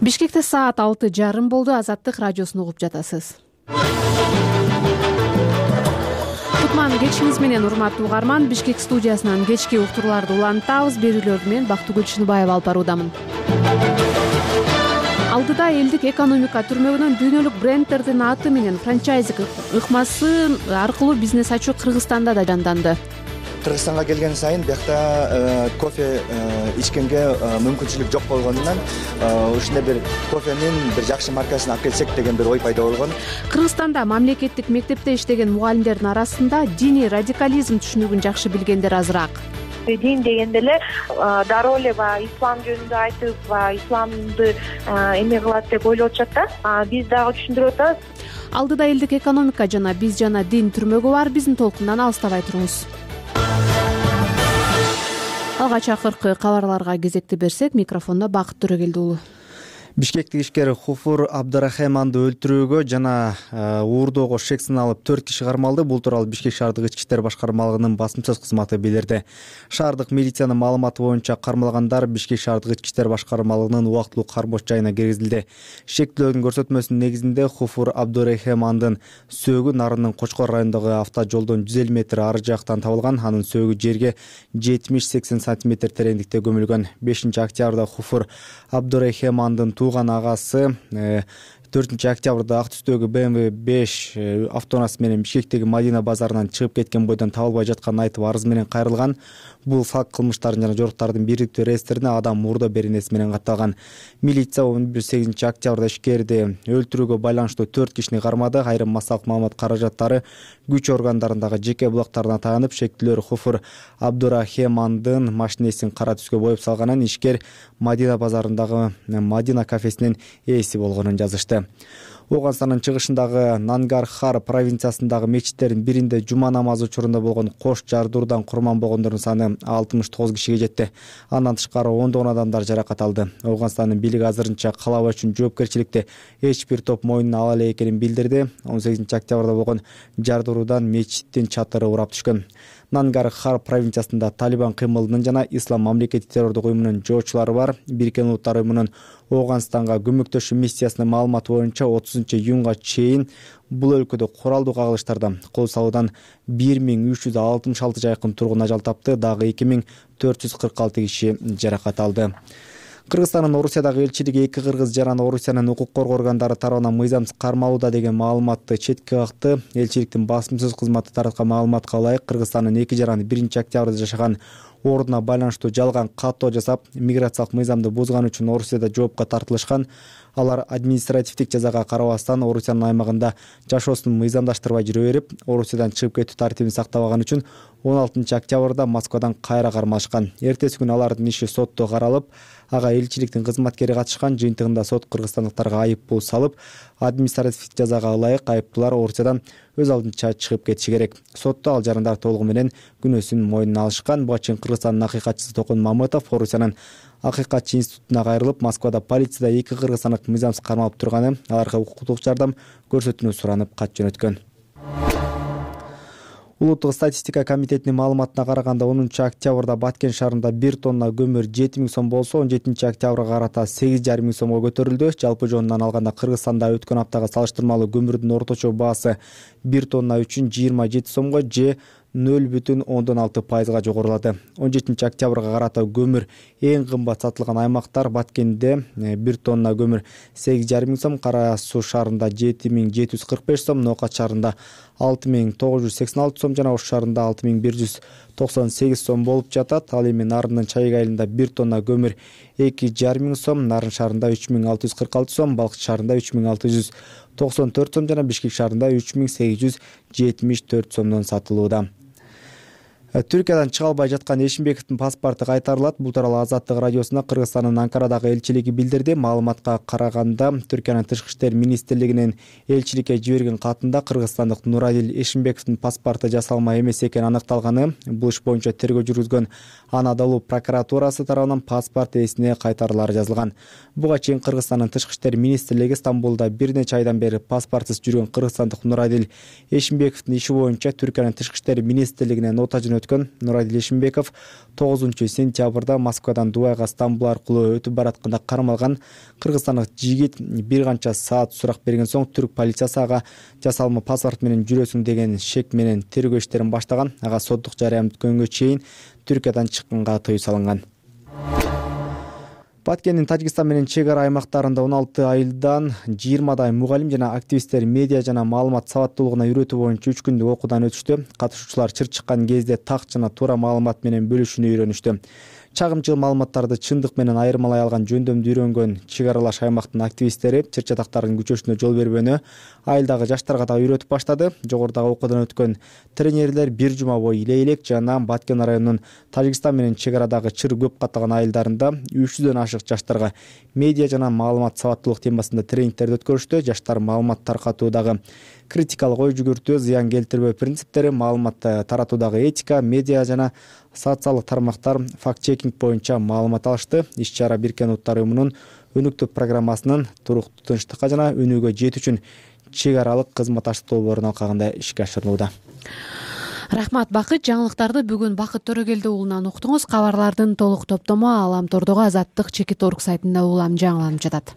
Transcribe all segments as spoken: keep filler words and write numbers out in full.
Бишкекте саат алты жарым болду. Азаттык радиосун угуп жатасыз. Кутман кечиңиз менен, урматтуу угарман. Бишкек студиясынан кечки уктурууларды улантабыз. Берүүлөрдү мен Бактыгүл Чыныбаева алып баруудамын. Алдыда элдик экономика түрмөгүнөн дүйнөлүк брендтердин аты менен франчайзинг ыкмасы аркылуу бизнес ачуу Кыргызстанда да жанданды. Кыргызстанга келген сайын биякта кофе ичкенге мүмкүнчүлүк жок болгондуктан ушундай бир кофенин бир жакшы маркасын алып келсек деген бир ой пайда болгон. Кыргызстанда мамлекеттик мектепте иштеген мугалимдердин арасында диний радикализм түшүнүгүн жакшы билгендер азыраак. Дин дегенде эле дароо эле баягы ислам жөнүндө айтып, исламды эме кылат деп ойлоп атышат да. Биз дагы түшүндүрүп атабыз. Алдыда элдик экономика жана биз жана дин түрмөгү бар. Биздин толкундан алыстабай туруңуз. Алгач акыркы кабарларга кезекти берсек, микрофондо Бакыт Төрөгелди уулу. Бишкектик ишкер Хуфур Абдурахманды өлтүрүүгө жана уурдоого шек саналып төрт киши кармалды. Бул тууралуу Бишкек шаардык ички иштер башкармалыгынын басым сөз кызматы билдирди. Шаардык милициянын маалыматы боюнча кармалгандар Бишкек шаардык ички иштер башкармалыгынын убактылуу кармоочу жайына киргизилди. Шектүүлөрдүн көрсөтмөсүнүн негизинде Хуфур Абдурахмандын сөөгү Нарындын Кочкор районундагы автожолдон жүз элүү метр ары жактан табылган. Анын сөөгү жерге жетимиш сексен сантиметр тереңдикте көмүлгөн. бешинчи октябрда Хуфур Абдурахмандын тууган агасы төртүнчү октябрда ак түстөгү бэ эм вэ беш автоунаасы менен Бишкектеги Мадина базарынан чыгып кеткен бойдон табылбай жатканын айтып арыз менен кайрылган. Бул факт кылмыштардын жана жоруктардын бириктүү реестрине адам мурда беренеси менен катталган. Милиция он сегизинчи октябрда ишкерди өлтүрүүгө байланыштуу төрт кишини кармады. Айрым массалык маалымат каражаттары күч органдарындагы жеке блоктарына таянып, шектүүлөр Хуфур Абдурахмандын машинесин кара түскө боеп салганын, ишкер Мадина базарындагы Мадина кафесинин ээси болгонун жазышты. Оганстанын чыгышындагы Нангархар провинциясындагы мечиттердин биринде жума намазы учурунда болгон кош жардыруудан курман болгондордун саны алтымыш тогуз кишиге жетти. Андан тышкары ондогон адамдар жаракат алды. Оганстандын бийлиги азырынча калаа үчүн жоопкерчиликти эч бир топ мойнуна ала элек экенин билдирди. он сегизинчи октябрда болгон жардыруудан мечиттин чатыры урап түшкөн. Нангархар провинциясында Талибан кыймылынын жана Ислам мамлекети террордук уюмунун жоочулары бар. Бириккен Улуттар уюмунун Оганстанга көмөктөшүү миссиясынын маалыматы боюнча отузунчу июнга чейин бул өлкөдө куралдуу кагылыштарда кол салуудан бир миң үч жүз алтымыш алты жайкын тургун ажал тапты. Дагы эки миң төрт жүз кырк алты киши жаракат алды. Кыргызстандын Орусиядагы элчилиги эки кыргыз жаран Орусиянын укук коргоо органдары тарабынан мыйзамсыз кармалууда деген маалыматты четке какты. Элчиликтин басым сөз кызматы тараткан маалыматка ылайык, Кыргызстандын эки жараны биринчи октябрда жашаган ордуна байланыштуу жалган каттоо жасап, миграциялык мыйзамды бузган үчүн Орусияда жоопко тартылышкан. Алар административдик жазага карабастан Орусиянын аймагында жашоосун мыйзамдаштырбай жүрө берип, Орусиядан чыгып кетүү тартибин сактабаган үчүн он алтынчы октябрда Москвадан кайра кармалышкан. Эртеси күнү алардын иши сотто каралып, ага элчиликтин кызматкери катышкан. Жыйынтыгында сот кыргызстандыктарга айып пул салып, административдик жазага ылайык айыптуулар Орусиядан өз алдынча чыгып кетиши керек. Сотто ал жарандар толугу менен күнөөсүн мойнуна алышкан. Буга чейин Кыргызстандын акыйкатчысы Токун Мамытов Орусиянын акыйкатчы институтуна кайрылып, Москвада полицияда эки кыргызстандык мыйзамсыз кармалып турганы, аларга укуктук жардам көрсөтүүнү суранып кат жөнөткөн. Улуттук статистика комитетинин маалыматына караганда онунчу октябрда Баткен шаарында бир тонна көмүр жети миң сом болсо, он жетинчи октябрга карата сегиз жарым миң сомго көтөрүлдү. Жалпы жонунан алганда Кыргызстанда өткөн аптага салыштырмалуу көмүрдүн орточо баасы бир тонна үчүн жыйырма жети сомго же нөл бүтүн ондон алты пайызга жогорулады. он жетинчи октябрга карата көмүр эң кымбат сатылган аймактар: Баткенде бир тонна көмүр сегиз жарым миң сом, Кара Суу шаарында жети миң жети жүз кырк беш сом, Ноокат шаарында алты миң тогуз жүз сексен алты сом жана Ош шаарында алты миң бир жүз токсон сегиз сом болуп жатат. Ал эми Нарындын Чайык айылында бир тонна көмүр эки жарым миң сом, Нарын шаарында үч миң алты жүз кырк алты сом, Балкчы шаарында үч миң алты жүз токсон төрт сом жана Бишкек шаарында үч миң сегиз жүз жетимиш төрт сомдон сатылууда. Түркиядан чыга албай жаткан Эшимбековдун паспорту кайтарылат. Бул тууралуу Азаттык радиосуна Кыргызстандын Анкарадагы элчилиги билдирди. Маалыматка караганда, Түркиянын Тышкы иштер министрлигинин элчиликке жиберген катында кыргызстандык Нурадил Эшимбековдун паспорту жасалма эмес экени аныкталганы. Бул иш боюнча тергөө жүргүзгөн Анадолу прокуратурасы тарабынан паспорт ээсине кайтарылары жазылган. Буга чейин Кыргызстандын Тышкы иштер министрлиги Стамбулда бир нече айдан бери паспортсуз жүргөн кыргызстандык Нурадил Эшимбековдун иши боюнча Түркиянын Тышкы иштер министрлигине нота өткөн Нуралил Ишимбеков тогузунчу сентябрда Москвадан Дубайга Стамбул аркылуу өтүп баратканда кармалган кыргызстандык жигит бир канча саат сурак берген соң түрк полициясы ага жасалма паспорт менен жүрөсүң деген шек менен тергөө иштерин баштаган. Ага соттук жарыям бүткөнгө чейин Түркиядан чыкканга тыюу салынган. Баткендин Тажикстан менен чек ара аймактарында он алты айылдан жыйырмадай мугалим жана активисттер медиа жана маалымат сабаттуулугуна үйрөтүү боюнча үч күндүк окуудан өтүштү. Катышуучулар чыр чыккан кезде так жана туура маалымат менен бөлүшүүнү үйрөнүштү. Чагымчыл маалыматтарды чындык менен айырмалай алган жөндөмдү үйрөнгөн чек аралаш аймактын активисттери чыр чатактардын күчөшүнө жол бербөөнү айылдагы жаштарга да үйрөтүп баштады. Жогорудагы окуудан өткөн тренерлер бир жума бою Илей-Элек жана Баткен районунун Тажикстан менен чек арадагы чыр көп каттаган айылдарында үч жүздөн ашык жаштарга медиа жана маалымат сабаттуулук темасында тренингтерди өткөрүштү. Жаштар маалымат таркатуудагы критикалык ой жүгүртүү, зыян келтирбөө принциптери, маалымат таратуудагы этика, медиа жана социалдык тармактар факт-чекинг боюнча маалымат алышты. Иш-чара Бириккен Уттар уюмунун өнүктүү программасынын туруктуу тынчтыкка жана өнүүгө жетүү үчүн чек аралык кызматташтык долбоорунун алкагында ишке ашырылууда. Рахмат Бакыт. Жаңылыктарды бүгүн Бакыт Төрөгелди уулунан уктуңуз. Кабарлардын толук топтому Алам Тордогу Азаттык чекит орг сайтында улам жаңыланып жатат.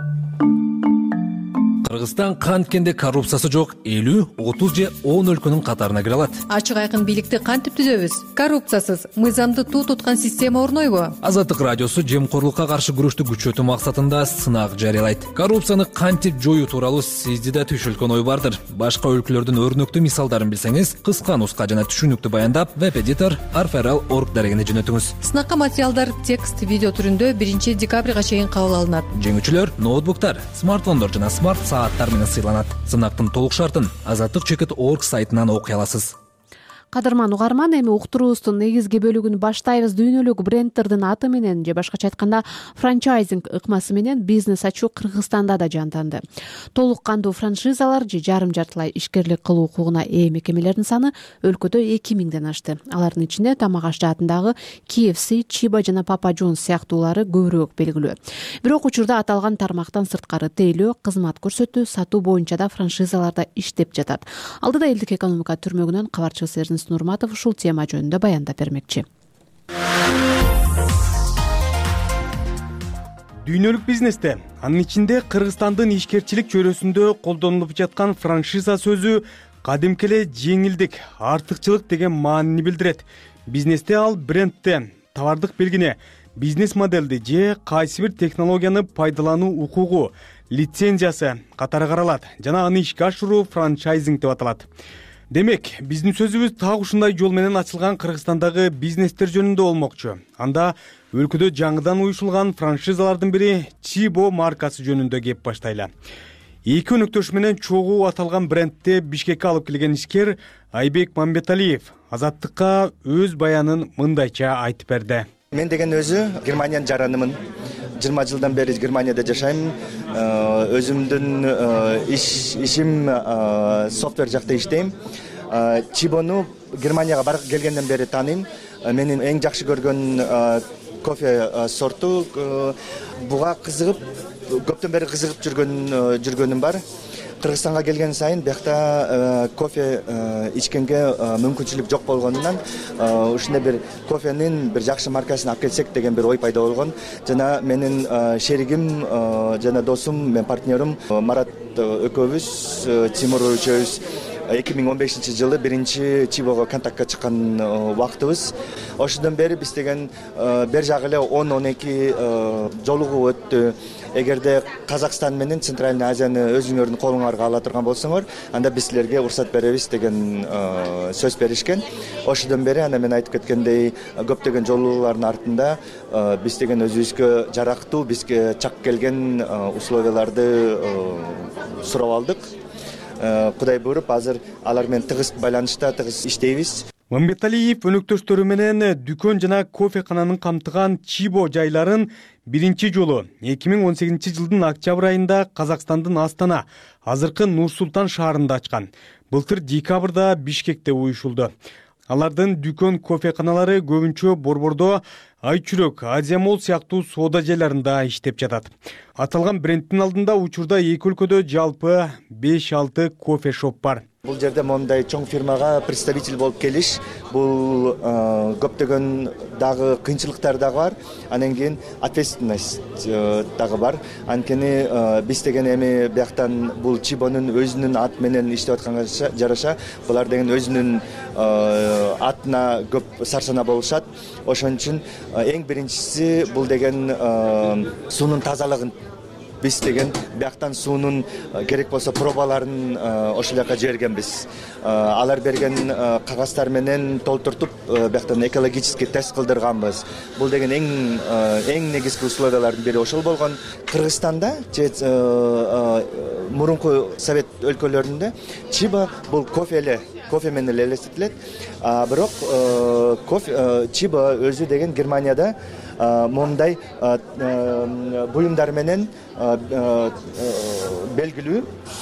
Кыргызстан канткенде коррупциясы жок элүү, отуз же он өлкөнүн катарына кире алат. Ачык айкын бийликти кантип түзөбүз? Коррупциясыз мыйзамды туу туткан система орнойбу? Азаттык радиосу жемкорлукка каршы күрөштү күчөтүү максатында сынак жарыялайт. Коррупцияны кантип жоюу тууралуу сизде да түшүлгөн ой бардыр. Башка өлкөлөрдүн өрнөктүү мисалдарын билсеңиз, кыска нуска жана түшүнүктүү баяндап веб-эдитор арферал точка орг дарегине жөнөтүңүз. Сынакка материалдар текст, видео түрүндө биринчи декабрга чейин кабыл алынат. Жеңүүчүлөр ноутбуктар, смартфондор жана смарт сааттар менен сыйланат. Сынактын толук шартын азаттык чекит точка орг сайтынан окуй аласыз. Кадырман угарман, эми уктуруубуздун негизги бөлүгүн баштайбыз. Дүйнөлүк брендтердин аты менен же башкача айтканда франчайзинг ыкмасы менен бизнес ачуу Кыргызстанда да жантанды. Толук кандуу франшизалар же жарым жартылай ишкерлик кылуу укугуна ээ мекемелердин саны өлкөдө эки миңден ашты. Алардын ичинде тамак аш жаатындагы кей эф си, Чиба жана Папа Джонс сыяктуулары көбүрөөк белгилүү. Бирок учурда аталган тармактан сырткары тейлөө, кызмат көрсөтүү, сатуу боюнча да франшизаларда иштеп жатат. Алдыда элдик экономика түрмөгүнөн кабарчыбыз Эрнест Нурматов ушул тема жөнүндө баяндап бермекчи. Дүйнөлүк бизнесте, анын ичинде Кыргызстандын ишкерчилик чөйрөсүндө колдонулуп жаткан франшиза сөзү кадимки эле жеңилдик, артыкчылык деген маанини билдирет. Бизнесте ал брендте, товардык белгине, бизнес модельди же кайсы бир технологияны пайдалануу укугу, лицензиясы катары каралат жана аны ишке ашыруу франчайзинг деп аталат. Демек, биздин сөзүбүз так ушундай жол менен ачылган Кыргызстандагы бизнестер жөнүндө болмокчу. Анда өлкөдө жаңыдан уюшулган франшизалардын бири Чибо маркасы жөнүндө кеп баштайлы. Эки өнөктөш менен чогуу аталган брендти Бишкекке алып келген ишкер Айбек Мамбеталиев Азаттыкка өз баянын мындайча айтып берди. Мен деген өзү Германиянын жаранымын. жыйырма жылдан бери Германияда жашайм. Өзүмдүн иш ишим софтвер жакта иштейм. Чибону Германияга барып келгенден бери тааныйм. Менин эң жакшы көргөн кофе сорту. Буга кызыгып, көптөн бери кызыгып жүргөн жүргөнүм бар. Кыргызстанга келген сайын бияқта кофе ичкенге мүмкүнчүлүк жок болгонунан ушундай бир кофенин бир жакшы маркасын алып келсек деген бир ой пайда болгон. Жана менин шеригим жана досум, мен партнерим Марат экөөбүз, Тимур үчөөбүз эки миң он бешинчи жылы биринчи Чибого контактка чыккан убактыбыз. Ошондон бери биз деген бер жагы эле он он эки жолугуу өттү. Эгерде Казакстан менен Центральный Азияны өзүңөрдүн колуңарга ала турган болсоңор, анда биз силерге уруксат беребиз деген сөз беришкен. Ошондон бери ана мен айтып кеткендей көптөгөн жолугулардын артында биз деген өзүбүзгө жарактуу, бизге чак келген условияларды сурап алдык. Кудай буйруп, азыр алар менен тыгыз байланышта, тыгыз иштейбиз. Мамбеталиев өнөктөштөрү менен дүкөн жана кофекананын камтыган Чибо жайларын биринчи жолу эки миң он сегизинчи жылдын октябрь айында Казакстандын Астана, азыркы Нур-Султан шаарында ачкан. Былтыр декабрда Бишкекте уюшулду. Алардын дүкөн кофеканалары көбүнчө Борбордо, Айчүрөк, Азиямол сыяктуу соода жайларында иштеп жатат. Аталган брендтин алдында учурда эки өлкөдө жалпы беш алты кофе шоп бар. Бул жерде мондай чоң фирмага представитель болуп келиш, бул көптөгөн дагы кыйынчылыктар дагы бар, анан кийин ответственность дагы бар. Анткени биз деген эми бияктан бул Чибонун өзүнүн аты менен иштеп атканга жараша, булар деген өзүнүн атына көп сарсана болушат. Ошон үчүн эң биринчиси бул деген суунун тазалыгын биз деген бияктан суунун керек болсо пробаларын ошол жака жибергенбиз. Алар берген кагаздар менен толтуртуп бияктан экологический тест кылдырганбыз. Бул деген эң эң негизги условиялардын бири ошол болгон. Кыргызстанда же мурунку совет өлкөлөрүндө Чибо бул кофе эле, кофе менен эле элестетилет. Бирок кофе Чибо өзү деген Германияда мондай буюмдар менен белгилүү.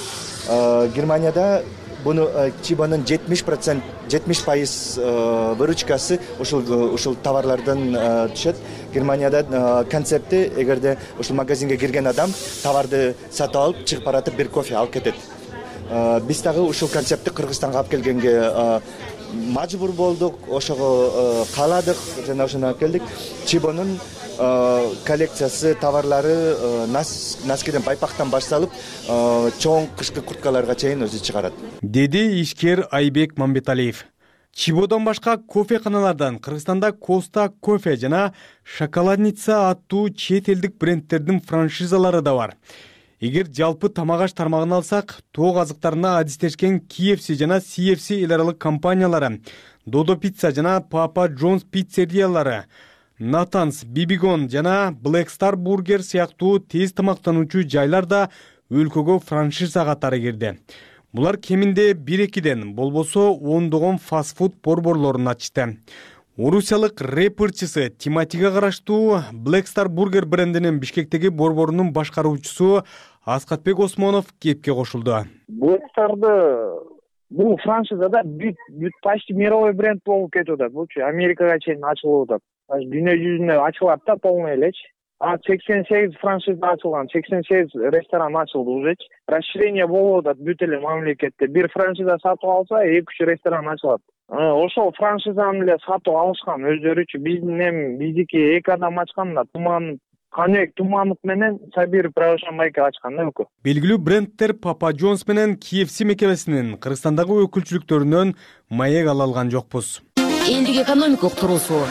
Германияда буну Чибонун жетимиш процент жетимиш пайыз выручкасы ушул ушул товарлардан түшөт. Германияда концепти эгерде ушул магазинге кирген адам товарды сатып алып чыгып баратып бир кофе алып кетет. Биз дагы ушул концептти Кыргызстанга алып келгенге мажбур болдук, ошого кааладык жана ошону алып келдик. Чибонун коллекциясы, товарлары носкиден, пайпактан башталып, чоң кышкы курткаларга чейин өзү чыгарат, деди ишкер Айбек Мамбеталиев. Чибодон башка кофеканалардан Кыргызстанда Коста кофе жана Шоколадница аттуу чет элдик брендтердин франшизалары да бар. Эгер жалпы тамак аш тармагын алсак, тоок азыктарына адистешкен кей эф си жана си эф си эл аралык компаниялары, Додо пицца жана Папа Джонс пиццериялары, Натанс, Бибигон жана Black Star Burger сыяктуу тез тамактануучу жайлар да өлкөгө франшиза катары кирди. Булар кеминде бир-экиден, болбосо ондогон фастфуд борборлорун ачты. Орусиялык рэперчиси Тиматиге караштуу Black Star Burger брендинин Бишкектеги борборунун башкаруучусу Аскатбек Осмонов кепке кошулду. Black Star'ды бул франшизада бүт бүт почти мировой бренд болуп кетип атат. Бул Америкага чейин ачылып атат. Дүйнө жүзүнө ачылат да полный элечи. А сексен сегиз франшиза ачылган, сексен сегиз ресторан ачылды уже. Расширение болуп атат бүт эле мамлекетте. Бир франшиза сатып алса, эки үч ресторан ачылат. Ошол франшизаны эле сатып алышкан өздөрүчү. Биздин эми биздики эки адам ачкан да, Туман Канек Туманов менен Сабир Правошамбайка ачкан да өкө. Белгилүү брендтер Папа Джонс менен кей эф си мекемесинин Кыргызстандагы өкүлчүлүктөрүнөн маек ала алган жокпуз. Элдик экономика уктуруусу.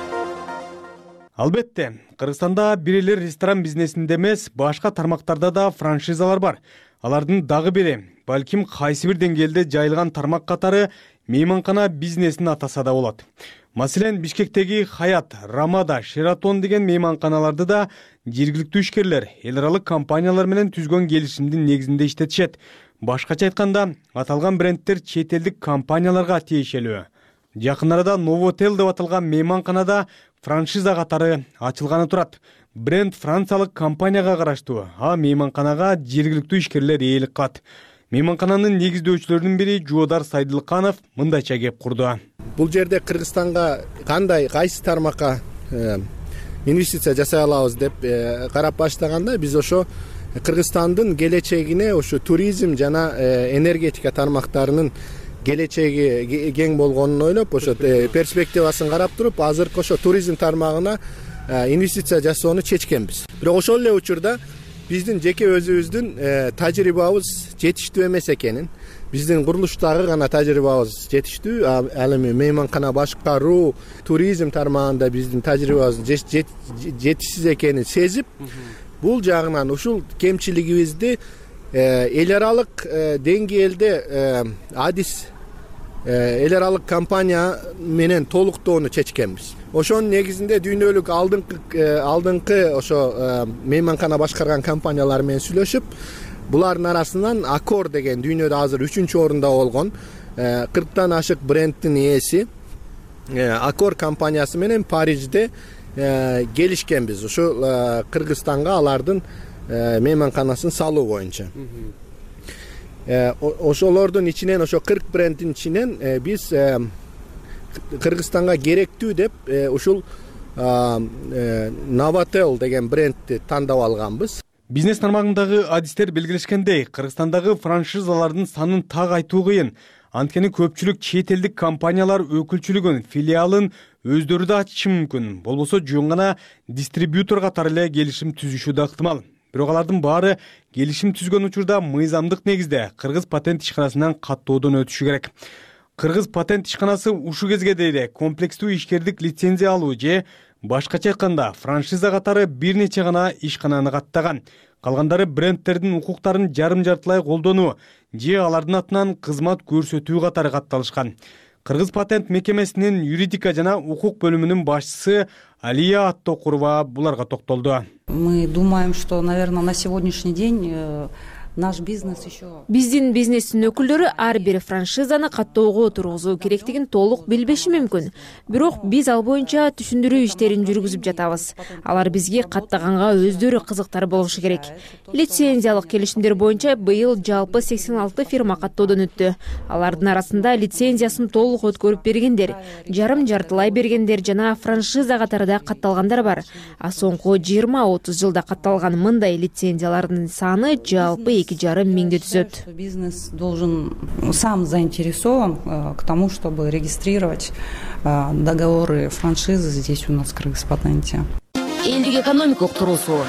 Албетте, Кыргызстанда бир эле ресторан бизнесинде эмес, башка тармактарда да франшизалар бар. Алардын дагы бири, балким кайсы бир деңгээлде жайылган тармак катары мейманкана бизнесин атаса да болот. Маселен, Бишкектеги Хаят, Рамада, Шератон деген мейманканаларды да жергиликтүү ишкерлер эл аралык компаниялар менен түзгөн келишимдин негизинде иштетишет. Башкача айтканда, аталган брендтер чет элдик компанияларга тиешелүү. Жакын арада Новотел деп аталган мейманканада франшиза катары ачылганы турат. Бренд франциялык компанияга караштуу, а мейманканага жергиликтүү ишкерлер ээлик кылат. Мейманкананын негиздөөчүлөрүнүн бири Жуудар Сайдылканов мындайча кеп курду. Бул жерде Кыргызстанга кандай, кайсы тармакка инвестиция жасай алабыз деп карап баштаганда, биз ошо Кыргызстандын келечегине ошо туризм жана энергетика тармактарынын келечеги кең болгонун ойлоп, ошо перспективасын карап туруп, азыркы ошо туризм тармагына инвестиция жасоону чечкенбиз. Бирок ошол эле учурда биздин жеке өзүбүздүн тажрыйбабыз жетиштүү эмес экенин, биздин курулуштагы гана тажрыйбабыз жетиштүү, ал эми мейманкана башкаруу, туризм тармагында биздин тажрыйбабыз жетишсиз экенин сезип, бул жагынан ушул кемчилигибизди эл аралык деңгээлде адис эл аралык компания менен толуктоону чечкенбиз. Ошонун негизинде дүйнөлүк алдыңкы алдыңкы ошо мейманкана башкарган компаниялар менен сүйлөшүп, булардын арасынан Аккор деген дүйнөдө азыр үчүнчү орунда болгон кырктан ашык брендтин ээси Аккор компаниясы менен Парижде келишкенбиз. Ушул Кыргызстанга алардын мейманканасын салуу боюнча. Ошолордун ичинен, ошо кырк брендтин ичинен биз Кыргызстанга керектүү деп ушул Новотел деген брендти тандап алганбыз. бизнес тармагындагы адистер белгилешкендей, Кыргызстандагы франшизалардын санын так айтуу кыйын. Анткени көпчүлүк чет элдик компаниялар өкүлчүлүгүн, филиалын өздөрү да ачышы мүмкүн. Болбосо жөн гана дистрибьютор катары эле келишим түзүшү да ыктымал. Бирок алардын баары келишим түзгөн учурда мыйзамдык негизде Кыргыз патент ишканасынан каттоодон өтүшү керек. Кыргыз патент ишканасы ушул кезге дейре комплекстүү ишкердик лицензия алуу же башкача айтканда франшиза катары бир нече гана ишкананы каттаган. Калгандары брендтердин укуктарын жарым-жартылай колдонуу же алардын атынан кызмат көрсөтүү катары катталышкан. Кыргыз патент мекемесинин юридика жана укук бөлүмүнүн башчысы Алия Аттокурова буларга токтолду. Мы думаем, что, наверное, на сегодняшний день наш бизнес еще... Биздин бизнестин өкүлдөрү ар бир франшизаны каттоого тургузуу керектигин толук билбеши мүмкүн. Бирок биз ал боюнча түшүндүрүү иштерин жүргүзүп жатабыз. Алар бизге каттаганга өздөрү кызыктар болушу керек. Лицензиялык келишимдер боюнча быйыл жалпы сексен алты фирма каттоодон өттү. Алардын арасында лицензиясын толук өткөрүп бергендер, жарым-жартылай бергендер жана франшиза катарында катталгандар бар. А соңку жыйырма отуз жылда катталган мындай лицензиялардын саны жалпы эки жарым миңди түзөт. Бизнес должен сам заинтересован к тому, чтобы регистрировать договоры франшизы здесь у нас в Кыргызпатенте. Элдик экономикалык туруусу.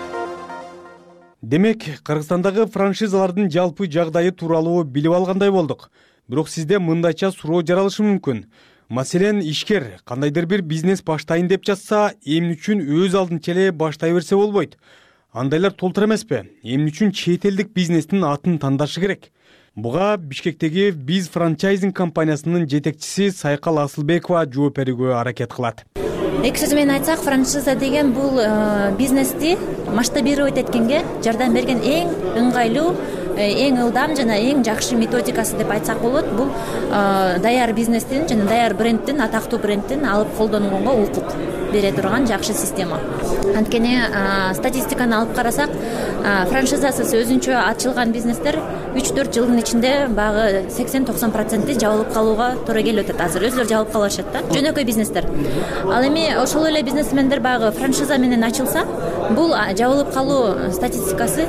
Демек, Кыргызстандагы франшизалардын жалпы жагдайы тууралуу билип алгандай болдук. Бирок сизде мындайча суроо жаралышы мүмкүн. Маселен, ишкер кандайдыр бир бизнес баштайын деп жатса, эмне үчүн өз алдынча эле баштай берсе болбойт? Андайлар толтур эмеспи? Эмне үчүн чет элдик бизнестин атын тандашы керек? Буга Бишкектеги Биз франчайзинг компаниясынын жетекчиси Сайкал Асылбекова жооп берүүгө аракет кылат. Эки сөз менен айтсак, франшиза деген бул бизнести масштабировать эткенге жардам берген эң ыңгайлуу, эң ылдам жана эң жакшы методикасы деп айтсак болот. Бул даяр бизнестин жана даяр брендтин, атактуу брендтин алып колдонгонго укук бере турган жакшы система. Анткени статистиканы алып карасак, франшизасыз өзүнчө ачылган бизнестер үч төрт жылдын ичинде багы сексен токсон проценти жабылып калууга туура келип атат. Азыр өздөрү жабылып калышат да. Жөнөкөй бизнестер. Ал эми ошол эле бизнесмендер багы франшиза менен ачылса, бул жабылып калуу статистикасы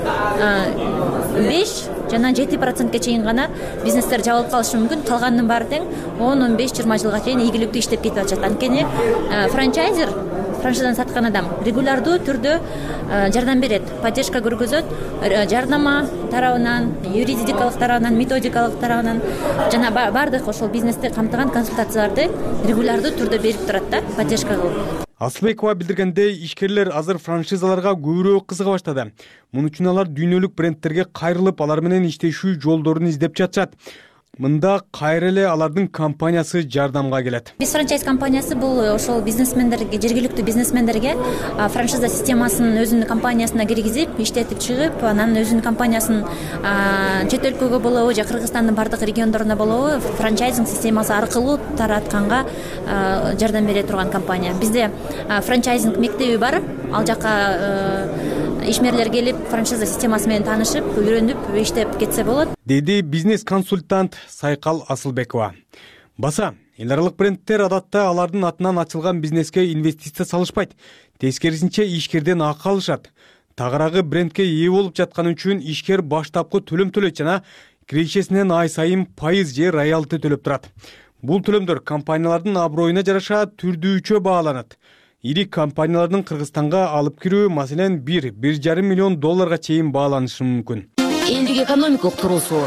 беш жана жети процентке чейин гана бизнестер жабылып калышы мүмкүн. Калганынын баары тең он он беш жыйырма жылга чейин ийгиликтүү иштеп кетип атышат. Анткени франчайзер, франшизаны саткан адам регулярдуу түрдө жардам берет, поддержка көргөзөт, жардама тарабынан, юридикалык тарабынан, методикалык тарабынан жана бардык ошол бизнести камтыган консультацияларды регулярдуу түрдө берип турат да, поддержка кылып. Асылбекова билдиргендей, ишкерлер азыр франшизаларга көбүрөөк кызыга баштады. Муну үчүн алар дүйнөлүк брендтерге кайрылып, алар менен иштешүү жолдорун издеп жатышат. Мында кайра эле алардын компаниясы жардамга келет. Биз франчайз компаниясы бул ошол бизнесмендерге, жергиликтүү бизнесмендерге франшиза системасын өзүнүн компаниясына киргизип, иштетип чыгып, анан өзүнүн компаниясын чет өлкөгө болобу же Кыргызстандын бардык региондоруна болобу франчайзинг системасы аркылуу таратканга жардам бере турган компания. Бизде франчайзинг мектеби бар. Ал жака ишмерлер келип, франшиза системасы менен таанышып, үйрөнүп, иштеп кетсе болот, деди бизнес-консультант Сайкал Асылбекова. Баса, эл аралык брендтер адатта алардын атынан ачылган бизнеске инвестиция салышпайт. Тескерисинче ишкерден акы алышат. Тагыраагы брендке ээ болуп жатканы үчүн ишкер баштапкы төлөм төлөйт жана кирешесинен ай сайын пайыз же роялти төлөп турат. Бул төлөмдөр компаниялардын аброюна жараша түрдүүчө бааланат. Ири компаниялардын Кыргызстанга алып кирүү, маселен, бир бир жарым миллион долларга чейин бааланышы мүмкүн. Элдик экономикалык туруусу.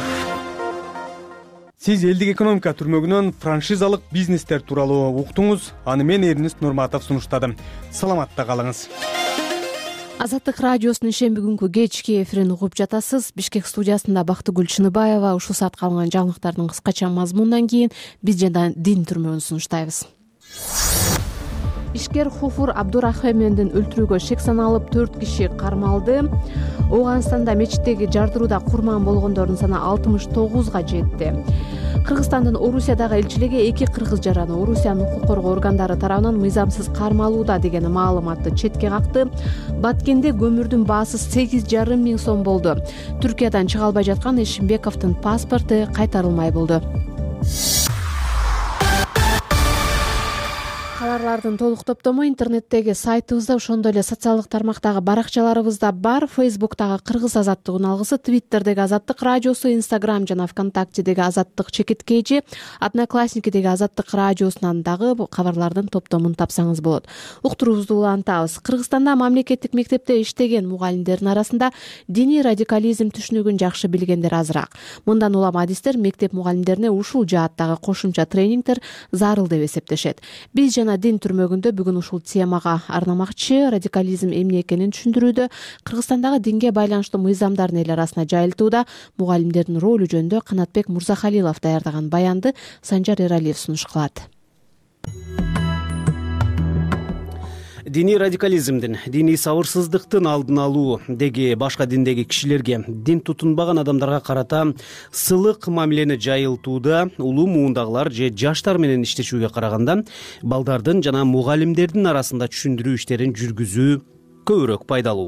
Сиз элдик экономика түрмөгүнөн франшизалык бизнестер тууралуу уктуңуз. Аны мен Эрнист Нурматов сунуштадым. Саламатта калыңыз. Азаттык радиосунун ишемби күнкү кечки эфирин угуп жатасыз. Бишкек студиясында Бактыгүл Чыныбаева. Ушул саатка алынган жаңылыктардын кыскача мазмунунан кийин биз жана дин түрмөгүн сунуштайбыз. Ишкер Хуфур Абдурахмендин өлтүрүүгө шек саналып төрт киши кармалды. Ооганстанда мечиттеги жардырууда курман болгондордун саны алтымыш тогузга жетти. Кыргызстандын Орусиядагы элчилиги эки кыргыз жараны Орусиянын укук коргоо органдары тарабынан мыйзамсыз кармалууда деген маалыматты четке какты. Баткенде көмүрдүн баасы сегиз жарым миң сом болду. Түркиядан чыга албай жаткан Эшимбековдун паспорту кайтарылмай болду. кабарлардын толук топтому интернеттеги сайтыбызда, ошондой эле социалдык тармактагы баракчаларыбызда бар. Фейсбуктагы Кыргыз азаттык алгысы, Твиттердеги Азаттык радиосу, Инстаграм жана ВКонтактедеги Азаттык чекиткейчи, Одноклассникидеги Азаттык радиосунан дагы кабарлардын топтомун тапсаңыз болот. Уктуруубузду улантабыз. Кыргызстанда мамлекеттик мектепте иштеген мугалимдердин арасында диний радикализм түшүнүгүн жакшы билгендер азыраак. Мындан улам адистер мектеп мугалимдерине ушул жааттагы кошумча тренингдер зарыл деп эсептешет. Биз жана дин түрмөгүндө бүгүн ушул темага арнамакчы. Радикализм эмне экенин түшүндүрүүдө, Кыргызстандагы динге байланыштуу мыйзамдардын эл арасына жайылтууда мугалимдердин ролу жөнүндө Канатбек Мурзахалилов даярдаган баянды Санжар Эралиев сунуш кылат. Диний радикализмдин, диний сабырсыздыктын алдын алуу деги башка диндеги кишилерге, дин тутунбаган адамдарга карата сылык мамилени жайылтууда улуу муундагылар же жаштар менен иштешүүгө караганда балдардын жана мугалимдердин арасында түшүндүрүү иштерин жүргүзүү көбүрөөк пайдалуу.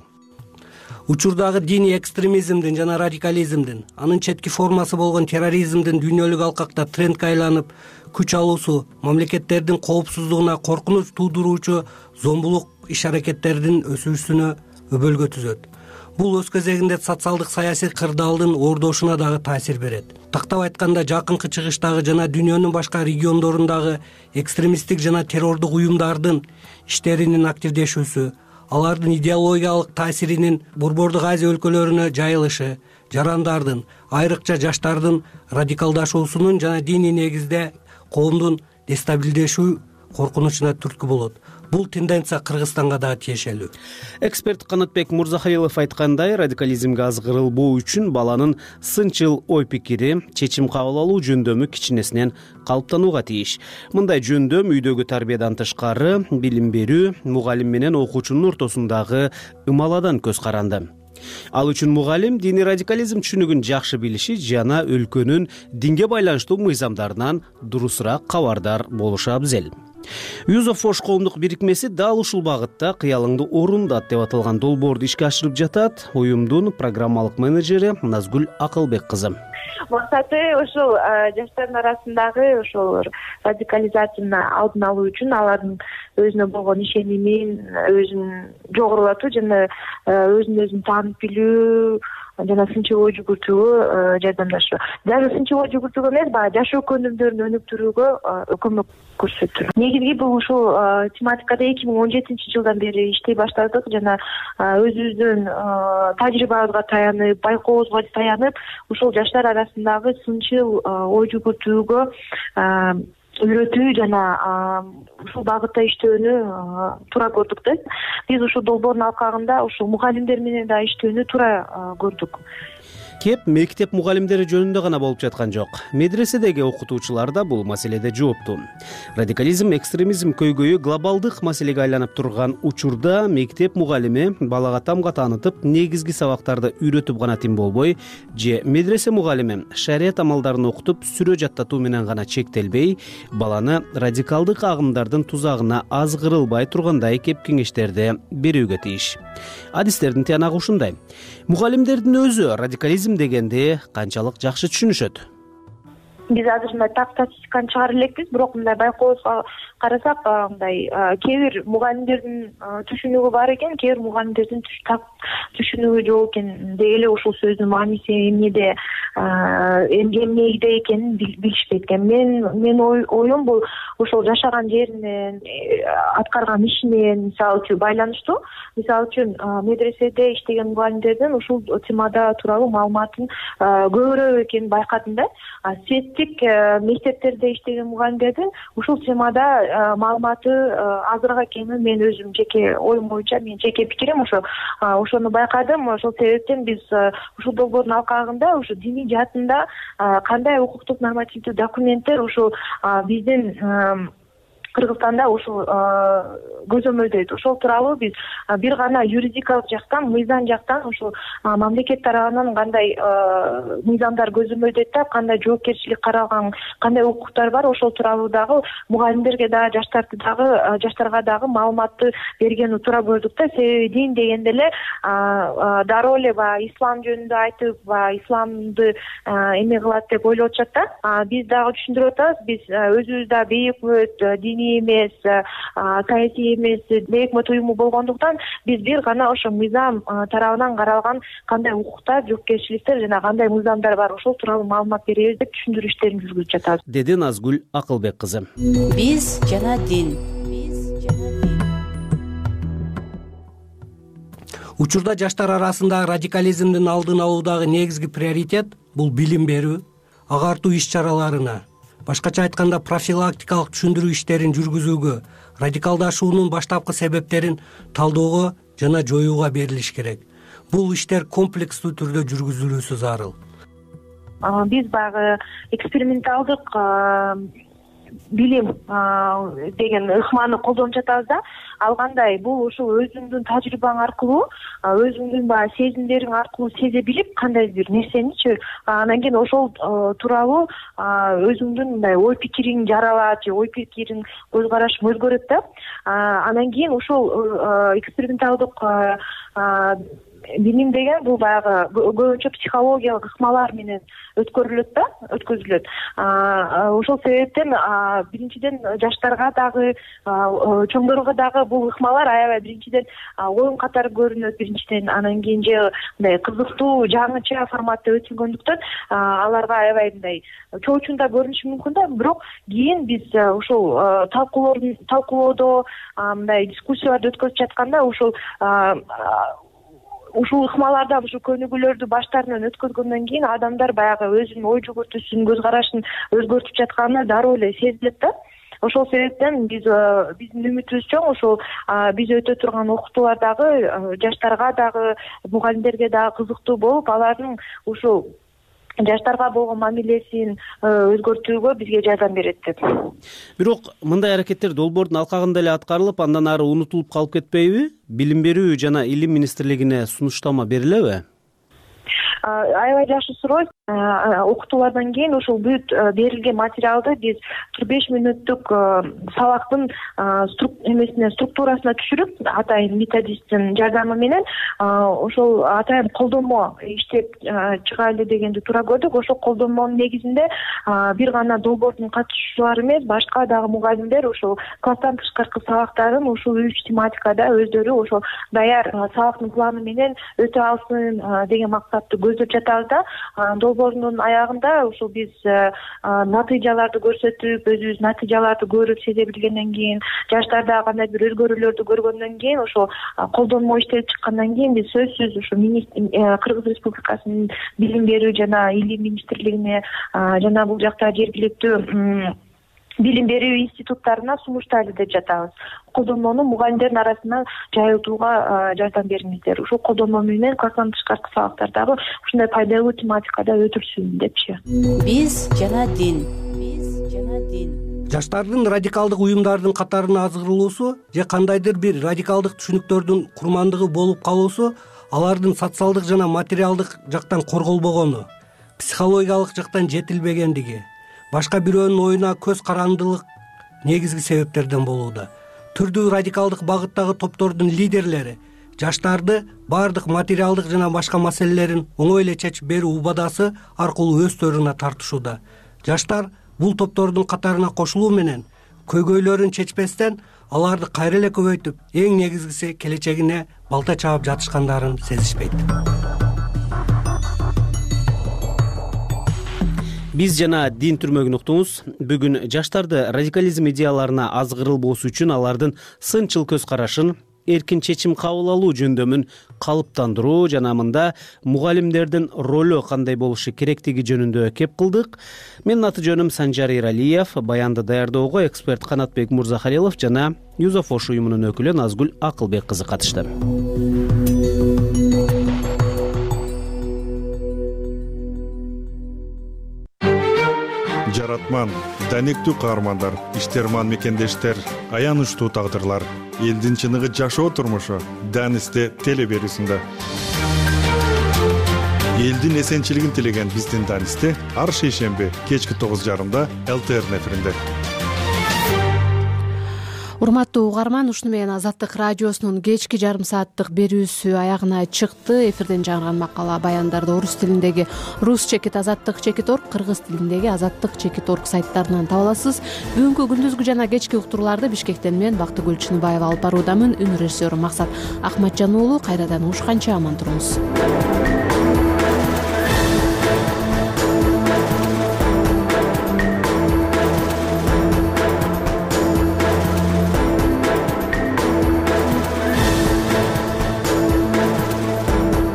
Учурдагы диний экстремизмдин жана радикализмдин, анын четки формасы болгон терроризмдин дүйнөлүк алкакта трендке айланып, күч алуусу мамлекеттердин коопсуздугуна коркунуч туудуруучу зомбулук иш-аракеттердин өсүүсүнө өбөлгө түзөт. Бул өз кезегинде социалдык саясий кырдаалдын ордошуна дагы таасир берет. Тактап айтканда, жакынкы чыгыштагы жана дүйнөнүн башка региондорундагы экстремисттик жана террордук уюмдардын иштеринин активдешүүсү, алардын идеологиялык таасиринин Борбордук Азия өлкөлөрүнө жайылышы, жарандардын, айрыкча жаштардын радикалдашуусунун жана диний негизде коомдун дестабилдешүү коркунучуна түрткү болот. Бул тенденция Кыргызстанга да тиешелүү. Эксперт Канатбек Мурзахалилов айткандай, радикализмге азгырылбоо үчүн баланын сынчыл ой пикири, чечим кабыл алуу жөндөмү кичинесинен калыптанууга тийиш. Мындай жөндөм үйдөгү тарбиядан тышкары билим берүү, мугалим менен окуучунун ортосундагы ымаладан көз каранды. Ал үчүн мугалим диний радикализм түшүнүгүн жакшы билиши жана өлкөнүн динге байланыштуу мыйзамдарынан дурусураак кабардар болушу абзел. Use of Force коомдук бирикмеси дал ушул багытта кыялыңды орундат деп аталган долбоорду ишке ашырып жатат. Уюмдун программалык менеджери Назгүл Акылбек кызы. Максаты ошол жаштардын арасындагы ошол радикализацияны алдын алуу үчүн алардын өзүнө болгон ишенимин өзүн жогорулатуу жана өзүн өзүн таанып билүү жана сынчыл ой жүгүртүүгө жардамдашуу. Даже сынчыл ой жүгүртүүгө эмес, баягы жашоо өнүктөрүн өнүктүрүүгө көмөк көрсөтүү. Негизги бул ушул тематикада эки миң он жетинчи жылдан бери иштей баштадык жана өзүбүздүн тажрыйбабызга таянып, байкообузга таянып, ушул жаштар арасындагы сынчыл ой жүгүртүүгө үйрөтүү жана ушул багытта иштөөнү туура көрдүк да. Биз ушул долбоордун алкагында ушул мугалимдер менен да иштөөнү туура көрдүк. Кеп мектеп мугалимдери жөнүндө гана болуп жаткан жок. Медреседеги окутуучулар да бул маселеде жооптуу. Радикализм, экстремизм көйгөйү глобалдык маселеге айланып турган учурда мектеп мугалими балага тамга таанытып, негизги сабактарды үйрөтүп гана тим болбой, же медресе мугалими шарият амалдарын окутуп, сүрө жаттатуу менен гана чектелбей, баланы радикалдык агымдардын тузагына азгырылбай тургандай кеп кеңештерди берүүгө тийиш. Адистердин тыянагы ушундай. Мугалимдердин өзү радикализм дегенди канчалык жакшы түшүнүшөт? Биз азыр мындай так статистиканы чыгарып элекпиз, бирок мындай байкообузга карасак, мындай кээ бир мугалимдердин түшүнүгү бар экен, кээ бир мугалимдердин түшүнүгү жок экен. Деги эле ушул сөздүн мааниси эмнеде, эмнеде экенин билишпейт экен. Мен мен оюм бул ошол жашаган жеринен, аткарган ишинен мисалы үчүн байланыштуу. Мисалы үчүн медреседе иштеген мугалимдердин ушул темада тууралуу маалыматын көбүрөөк экенин байкадым да. Светтик мектептерде иштеген мугалимдердин ушул темада маалыматы азыраак экенин мен өзүм жеке оюм боюнча, менин жеке пикирим ошо. Ошону байкадым. Ошол себептен биз ушул долбоордун алкагында ушу диний жаатында кандай укуктук нормативдүү документтер ушул биздин Кыргызстанда ушул көзөмөлдөйт. Ошол тууралуу биз бир гана юридикалык жактан, мыйзам жактан ушул мамлекет тарабынан кандай мыйзамдар көзөмөлдөйт да, кандай жоопкерчилик каралган, кандай укуктар бар, ошол тууралуу дагы мугалимдерге дагы, жаштарды дагы, жаштарга дагы маалыматты бергени туура көрдүк да. Себеби дин дегенде эле дароо эле баягы ислам жөнүндө айтып, баягы исламды эме кылат деп ойлоп атышат да. Биз дагы түшүндүрүп атабыз, биз өзүбүз да бейөкмөт диний диний эмес, саясий эмес өкмөт уюму болгондуктан биз бир гана ошо мыйзам тарабынан каралган кандай укуктар, жоопкерчиликтер жана кандай мыйзамдар бар ошол тууралуу маалымат беребиз деп түшүндүрүү иштерин жүргүзүп жатабыз, — деди Назгүл Акылбек кызы. Биз жана дин. Учурда жаштар арасындагы радикализмдин алдын алуудагы негизги приоритет бул билим берүү, агартуу иш-чараларына, башкача айтканда профилактикалык түшүндүрүү иштерин жүргүзүүгө, радикалдашуунун баштапкы себептерин талоого жана жоюуга берилиш керек. Бул иштер комплекстүү түрдө жүргүзүлүүсү зарыл. Биз баягы эксперименталдык билим деген ыкманы колдонуп жатабыз да. Ал кандай? Бул ушул өзүңдүн тажрыйбаң аркылуу, өзүңдүн баягы сезимдериң аркылуу сезе билип, кандай бир нерсеничи, анан кийин ошол тууралуу өзүңдүн мындай ой пикириң жаралат же ой пикириң, көз карашың өзгөрөт да. Анан кийин ошол эксперименталдык билим деген бул баягы көбүнчө психологиялык ыкмалар менен өткөрүлөт да, өткөзүлөт. Ошол себептен биринчиден жаштарга дагы, чоңдорго дагы бул ыкмалар аябай биринчиден оюн катары көрүнөт, биринчиден, анан кийин же мындай кызыктуу, жаңыча форматта өтүлгөндүктөн аларга аябай мындай чоочун да көрүнүшү мүмкүн да. Бирок кийин биз ошол талкуулоодо, мындай дискуссияларды өткөзүп жатканда ошол ушул ыкмалардан, ушул көнүгүүлөрдү баштарынан өткөзгөндөн кийин адамдар баягы өзүнүн ой жүгүртүүсүн, көз карашын өзгөртүп жатканына дароо эле сезилет да. Ошол себептен биз биздин үмүтүбүз чоң, ошол биз өтө турган окутуулар дагы жаштарга дагы, мугалимдерге дагы кызыктуу болуп, алардын ушул жаштарга болгон мамилесин өзгөртүүгө бизге жардам берет деп. Бирок мындай аракеттер долбоордун алкагында эле аткарылып, андан ары унутулуп калып кетпейби? Билим берүү жана илим министрлигине сунуштама берилеби? Аябай жакшы суроо. Окутуулардан кийин ошол бүт берилген материалды биз кырк беш мүнөттүк сабактын эмесине, структурасына түшүрүп, атайын методисттин жардамы менен ошол атайын колдонмо иштеп чыгайлы дегенди туура көрдүк. Ошол колдонмонун негизинде бир гана долбоордун катышуучулары эмес, башка дагы мугалимдер ошол класстан тышкаркы сабактарын ушул үч тематикада өздөрү ошол даяр сабактын планы менен өтө алсын деген максатты көздөп жатабыз да. Долбоордун аягында ушул биз натыйжаларды көрсөтүп, өзүбүз натыйжаларды көрүп сезе билгенден кийин, жаштарда кандай бир өзгөрүүлөрдү көргөндөн кийин, ошол колдонмо иштелип чыккандан кийин биз сөзсүз ушу Кыргыз Республикасынын билим берүү жана илим министрлигине жана бул жакта жергиликтүү билим берүү институттарына сунуштайлы деп жатабыз. Колдонмону мугалимдердин арасына жайылтууга жардам бериңиздер. Ушул колдонмо менен класстан тышкаркы сабактардагы ушундай пайдалуу тематикада өтүлсүн депчи. Биз жана дин. Биз жана дин. Жаштардын радикалдык уюмдардын катарына азгырылуусу же кандайдыр бир радикалдык түшүнүктөрдүн курмандыгы болуп калуусу алардын социалдык жана материалдык жактан корголбогону, психологиялык жактан жетилбегендиги, башка бирөөнүн оюна көз карандылык негизги себептерден болууда. Түрдүү радикалдык багыттагы топтордун лидерлери жаштарды баардык материалдык жана башка маселелерин оңой эле чечип берүү убадасы аркылуу өздөрүнө тартышууда. Жаштар бул топтордун катарына кошулуу менен көйгөйлөрүн чечпестен аларды кайра эле көбөйтүп, эң негизгиси келечегине балта чаап жатышкандарын сезишпейт. Биз жана дин түрмөгүн уктуңуз. Бүгүн жаштарды радикализм идеяларына азгырылбоосу үчүн алардын сынчыл көз карашын, эркин чечим кабыл алуу жөндөмүн калыптандыруу жана мында мугалимдердин ролу кандай болушу керектиги жөнүндө кеп кылдык. Менин аты жөнүм Санжар Иралиев, баянды даярдоого эксперт Канатбек Мурзахалилов жана Юзафош уюмунун өкүлү Назгүл Акылбек кызы катышты. Жаратман, данектүү каармандар, иштерман мекендештер, аянычтуу тагдырлар, элдин чыныгы жашоо турмушу Данисте теле берүүсүндө. Элдин эсенчилигин тилеген биздин Данисте ар шейшемби кечки тогуз жарымда эл тэ эр эфиринде. урматтуу угарман, ушуну менен Азаттык радиосунун кечки жарым сааттык берүүсү аягына чыкты. Эфирден жаңырган макала баяндарды орус тилиндеги рус чекит азаттык чекит орг, кыргыз тилиндеги азаттык чекит орг сайттарынан таба аласыз. Бүгүнкү күндүзгү жана кечки уктурууларды Бишкектен мен Бактыгүл Чыныбаева алып баруудамын. Үн режиссеру Максат Ахматжан уулу. Кайрадан угушканча аман туруңуз.